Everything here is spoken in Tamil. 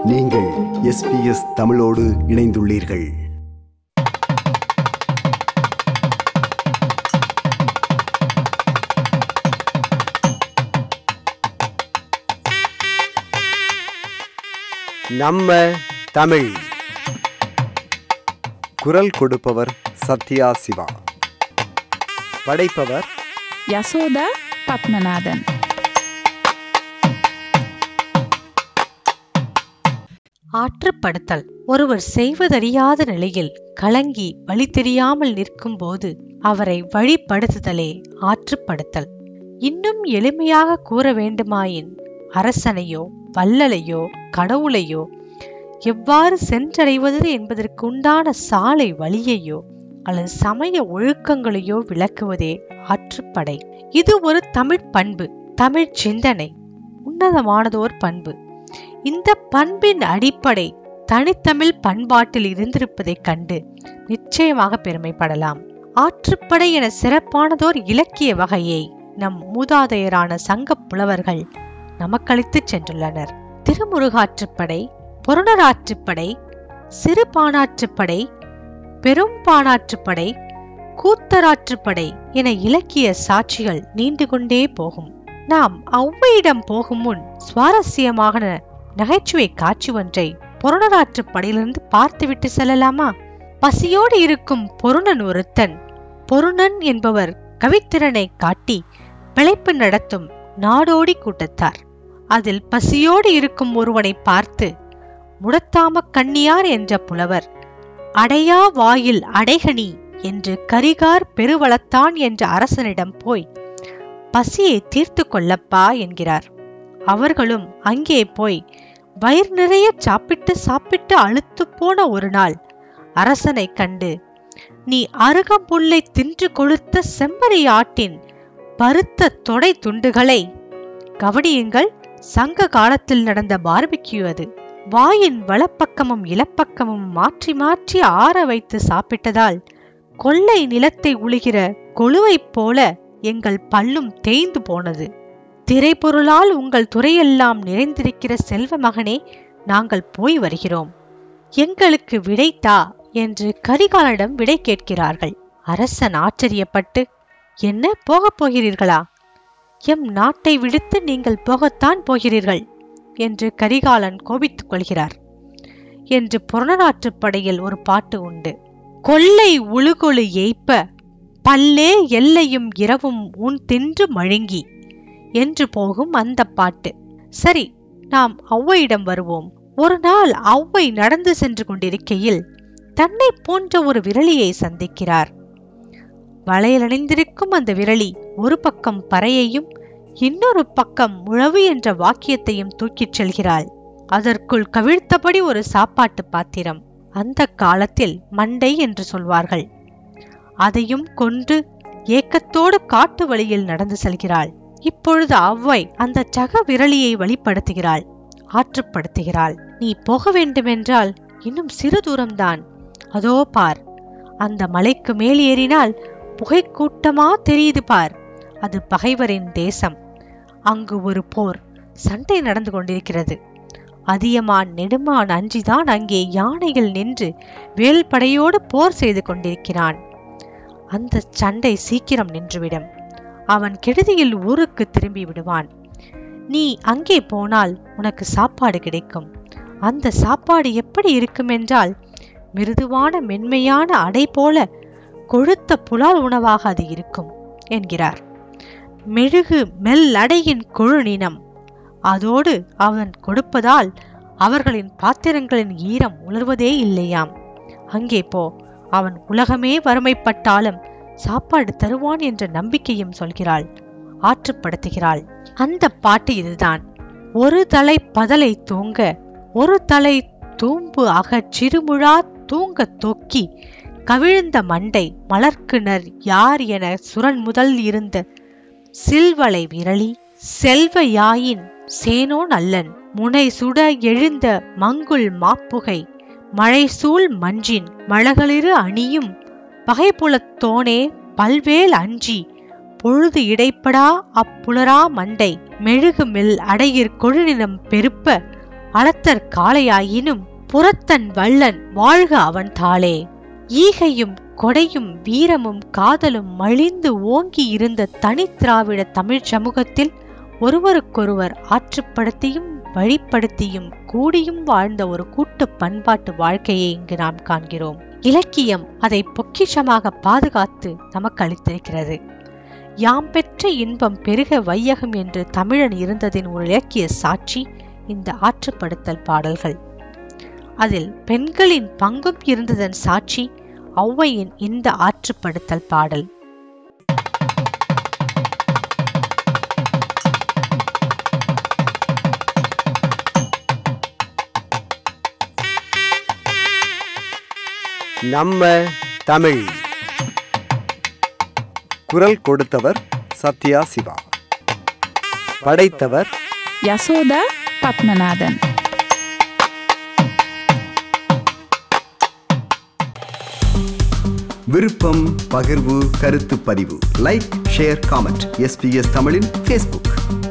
நீங்கள் SBS தமிழோடு இணைந்துள்ளீர்கள். நம்ம தமிழ். குரல் கொடுப்பவர் சத்யா சிவா. படைப்பவர் யசோதா பத்மநாதன். ஆற்றுப்படுத்தல். ஒருவர் செய்வதறியாத நிலையில் கலங்கி வழி தெரியாமல் நிற்கும் போது அவரை வழிப்படுத்துதலே ஆற்றுப்படுத்தல். இன்னும் எளிமையாக கூற வேண்டுமாயின், அரசனையோ வள்ளலையோ கடவுளையோ எவ்வாறு சென்றடைவது என்பதற்கு உண்டான சாலை வழியையோ அல்லது சமய ஒழுக்கங்களையோ விளக்குவதே ஆற்றுப்படை. இது ஒரு தமிழ் பண்பு, தமிழ் சிந்தனை, உன்னதமானதோர் பண்பு. இந்த பண்பின் அடிப்படை தனித்தமிழ் பண்பாட்டில் இருந்திருப்பதைக் கண்டு நிச்சயமாக பெருமைப்படலாம். ஆற்றுப்படை என சிறப்பானதோர் இலக்கிய வகையை நம் மூதாதையரான சங்க புலவர்கள் நமக்களித்து சென்றுள்ளனர். திருமுருகாற்றுப்படை, பொருணராற்றுப்படை, சிறுபானாற்றுப்படை, பெரும்பானாற்றுப்படை, கூத்தராற்றுப்படை என இலக்கிய சாட்சிகள் நீண்டு கொண்டே போகும். நாம் ஔவையிடம் போகும் முன் சுவாரஸ்யமான நகைச்சுவை காட்சி ஒன்றை பொருணராற்றுப்படையிலிருந்து பார்த்துவிட்டு செல்லலாமா? பசியோடு இருக்கும் பொருணன் ஒருத்தன். பொருணன் என்பவர் கவித்திறனை காட்டி பிழைப்பு நடத்தும் நாடோடி கூட்டத்தார். அதில் பசியோடு இருக்கும் ஒருவனை பார்த்து முடத்தாம கண்ணியார் என்ற புலவர், அடையா வாயில் அடைகனி என்று கரிகார் பெருவளத்தான் என்ற அரசனிடம் போய் பசியை தீர்த்து கொள்ளப்பா என்கிறார். அவர்களும் அங்கே போய் வயிறு நிறைய சாப்பிட்டு அழுத்து போன ஒரு நாள் அரசனை கண்டு, நீ அருகம்புல்லை தின்று கொழுத்த செம்மறி ஆட்டின் பருத்த தொடை துண்டுகளை கவனியுங்கள், சங்க காலத்தில் நடந்த பார்பிக்யூ அது. வாயின் வலப்பக்கமும் இலப்பக்கமும் மாற்றி மாற்றி ஆற வைத்து சாப்பிட்டதால் கொள்ளை நிலத்தை உழுகிற கொழுவைப் போல எங்கள் பல்லும் தேய்ந்து போனது. திரைப்பொருளால் உங்கள் துறையெல்லாம் நிறைந்திருக்கிற செல்வ மகனே, நாங்கள் போய் வருகிறோம், எங்களுக்கு விடைத்தா என்று கரிகாலனிடம் விடை கேட்கிறார்கள். அரசன் ஆச்சரியப்பட்டு, என்ன போகப் போகிறீர்களா? எம் நாட்டை விடுத்து நீங்கள் போகத்தான் போகிறீர்கள் என்று கரிகாலன் கோபித்துக் கொள்கிறார் என்று புறநாற்றுப்படையில் ஒரு பாட்டு உண்டு. கொள்ளை உழுகொழு ஏய்ப்ப பல்லே எல்லையும் இரவும் உன் தின்று மழுங்கி என்று போகும் அந்த பாட்டு. சரி, நாம் ஔவையிடம் வருவோம். ஒரு நாள் ஔவை நடந்து சென்று கொண்டிருக்கையில் தன்னை போன்ற ஒரு விரலியை சந்திக்கிறார். வளையலணிந்திருக்கும் அந்த விரலி ஒரு பக்கம் பறையையும் இன்னொரு பக்கம் முழவு என்ற வாக்கியத்தையும் தூக்கிச் செல்கிறாள். அதற்குள் கவிழ்த்தபடி ஒரு சாப்பாட்டு பாத்திரம், அந்த காலத்தில் மண்டை என்று சொல்வார்கள், அதையும் கொண்டு ஏக்கத்தோடு காட்டு வழியில் நடந்து செல்கிறாள். இப்பொழுது ஔவை அந்த சக விரலியை வழிப்படுத்துகிறாள், ஆற்றுப்படுத்துகிறாள். நீ போக வேண்டுமென்றால் இன்னும் சிறு தூரம்தான், அதோ பார், அந்த மலைக்கு மேல் ஏறினால் புகைக்கூட்டமா தெரியுது பார், அது பகைவரின் தேசம். அங்கு ஒரு போர் சண்டை நடந்து கொண்டிருக்கிறது. அதியமான் நெடுமான் அஞ்சிதான் அங்கே யானைகள் நின்று வேல் படையோடு போர் செய்து கொண்டிருக்கிறான். அந்த சண்டை சீக்கிரம் நின்றுவிடும், அவன் கெடுதியில் ஊருக்கு திரும்பி விடுவான். நீ அங்கே போனால் உனக்கு சாப்பாடு கிடைக்கும். அந்த சாப்பாடு எப்படி இருக்கும் என்றால், மிருதுவான மென்மையான அடை போல கொழுத்த புலால் உணவாக அது இருக்கும் என்கிறார். மெழுகு மெல்லடையின் கொழுநினம், அதோடு அவன் கொடுப்பதால் அவர்களின் பாத்திரங்களின் ஈரம் உலர்வதே இல்லையாம். அங்கே போ, அவன் உலகமே வறுமைப்பட்டாலும் சாப்பாடு தருவான் என்ற நம்பிக்கையும் சொல்கிறாள், ஆற்றுப்படுத்துகிறாள். அந்த பாட்டு இதுதான். ஒரு தலை பதலை தூங்க, ஒரு தலை தூம்பு அகச் சிறுமுழா தூங்க தொக்கி கவிழ்ந்த மண்டை மலர்க்கிணர் யார் என சுரன் முதல் இருந்த சில்வளை விரலி செல்வ யாயின் சேனோ நல்லன் முனை சுட எழுந்த மங்குள் மாப்புகை மழை சூழ் மஞ்சின் மழகளிரு அணியும் பகைப்புலத்தோனே பல்வேல் அஞ்சி பொழுது இடைப்படா அப்புலரா மண்டை மெழுகு மெல் அடையிற் கொழுநிலம் பெருப்ப அளத்தற் காளையாயினும் புறத்தன் வள்ளன் வாழ்க அவன் தாளே. ஈகையும் கொடையும் வீரமும் காதலும் மலிந்து ஓங்கி இருந்த தனித்திராவிட தமிழ் சமூகத்தில் ஒருவருக்கொருவர் ஆற்றுப்படுத்தியும் வழிப்படுத்தியும் கூடியும் வாழ்ந்த ஒரு கூட்டு பண்பாட்டு வாழ்க்கையை இங்கு நாம் காண்கிறோம். இலக்கியம் அதை பொக்கிஷமாக பாதுகாத்து நமக்கு அளித்திருக்கிறது. யாம் பெற்ற இன்பம் பெருக வையகம் என்று தமிழன் இருந்ததின் ஒரு இலக்கிய சாட்சி இந்த ஆற்றுப்படுத்தல் பாடல்கள். அதில் பெண்களின் பங்கும் இருந்ததன் சாட்சி ஔவையின் இந்த ஆற்றுப்படுத்தல் பாடல். நம்ம தமிழ். குரல் கொடுத்தவர் சத்யா சிவா. படைத்தவர் யசோதா பத்மநாதன். விருப்பம், பகிர்வு, கருத்து பதிவு. Like, share, comment. SBS தமிழின் Facebook.